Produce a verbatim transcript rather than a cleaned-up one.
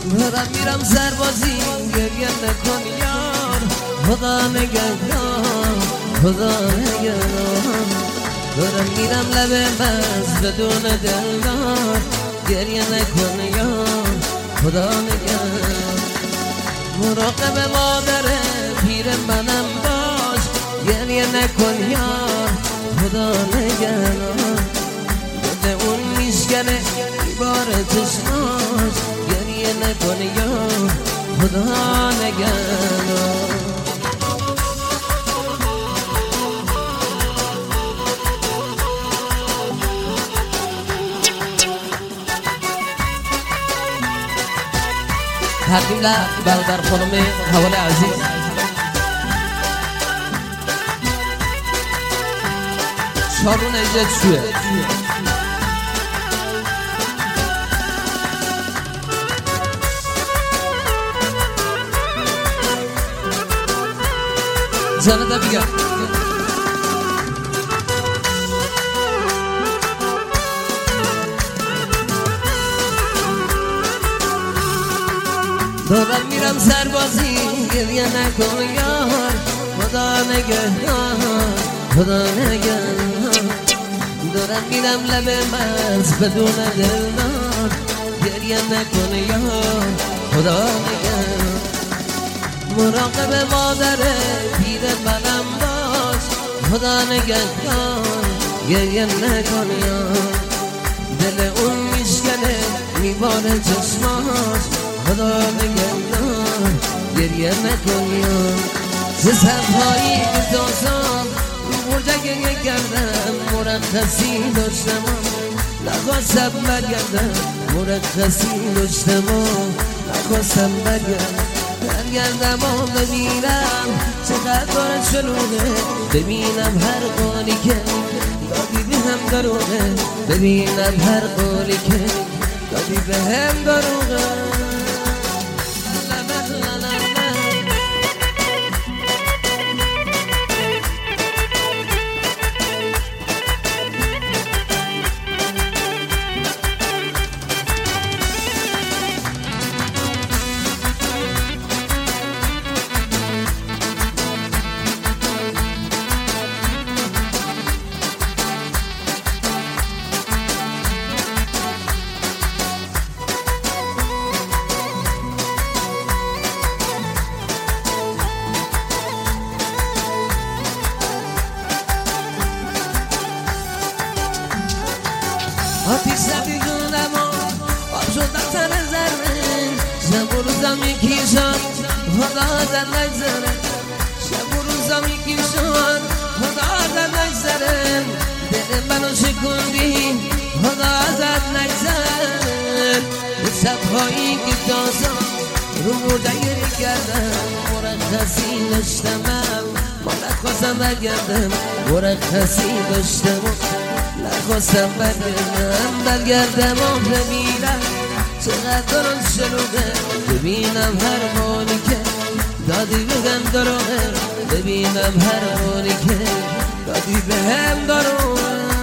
دارم میرم سربازی گریه نکن یار خدا نگهدار خدا نگهدار دارم میرم لب مز بدون دلدار گریه نکن یار خدا نگهدار مراقب مادر پیر منم باش گریه نکن یار خدا نگهدار دل اون میشکنه بار چشماش گریه نکن یار خدا نگهدار تقدیم برادر خانم حوال عزیز شارون ایجاد شوه جانه دا بگم دارم میرم سربازی گریه نکن یار خدا نگهدار خدا نگهدار دارم میرم لب مز بدون دلدار گریه نکن یار خدا نگهدار مراقب مادر پیر منم باش خدا نگهدار گریه نکن یار دل اون میشکنه میباره چشماش خدا نگهدار گریه نکن یار سه صفحایی که داشتم رو برجه گریه کردم مرخصی داشتم نخواستم برگردم مرخصی داشتم نخواستم برگردم برگردم و ببینم چقدر دارد شلوغه ببینم هر قولی که دادی به هم دروغه ببینم هر قولی که دادی به هم دروغه آتیش زدی جونم و آب شدم تن زره شب و روزم یکی شد خدا ازت نگذره شب و روزم یکی شد خدا ازت نگذره دل منو شکوندی خدا ازت نگذره به شبهایی که داشتم رو مرده گریه کردم مرخصی داشتم ما نخواستم برگردم مرخصی داشتم نخواستم برگردم برگردم و ببینم چقدر دارم شلوغه ببینم هر حالی که دادی بگم دروغه ببینم هر حالی که دادی به هم دروغه